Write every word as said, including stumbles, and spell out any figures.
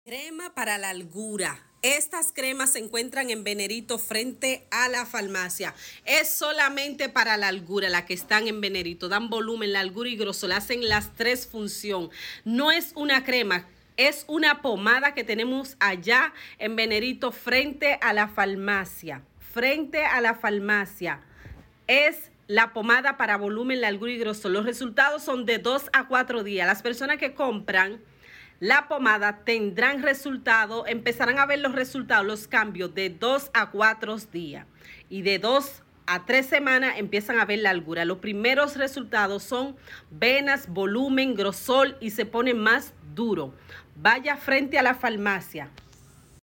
Crema para la largura. Estas cremas se encuentran en Venerito frente a la farmacia. Es solamente para la largura la que están en Venerito. Dan volumen, largura y grosor. Hacen las tres funciones. No es una crema, es una pomada que tenemos allá en Venerito frente a la farmacia. Frente a la farmacia. Es la pomada para volumen, largura y grosor. Los resultados son de dos a cuatro días. Las personas que compran la pomada tendrán resultados, empezarán a ver los resultados, los cambios de dos a cuatro días. Y de dos a tres semanas empiezan a ver la largura. Los primeros resultados son venas, volumen, grosor y se pone más duro. Vaya frente a la farmacia.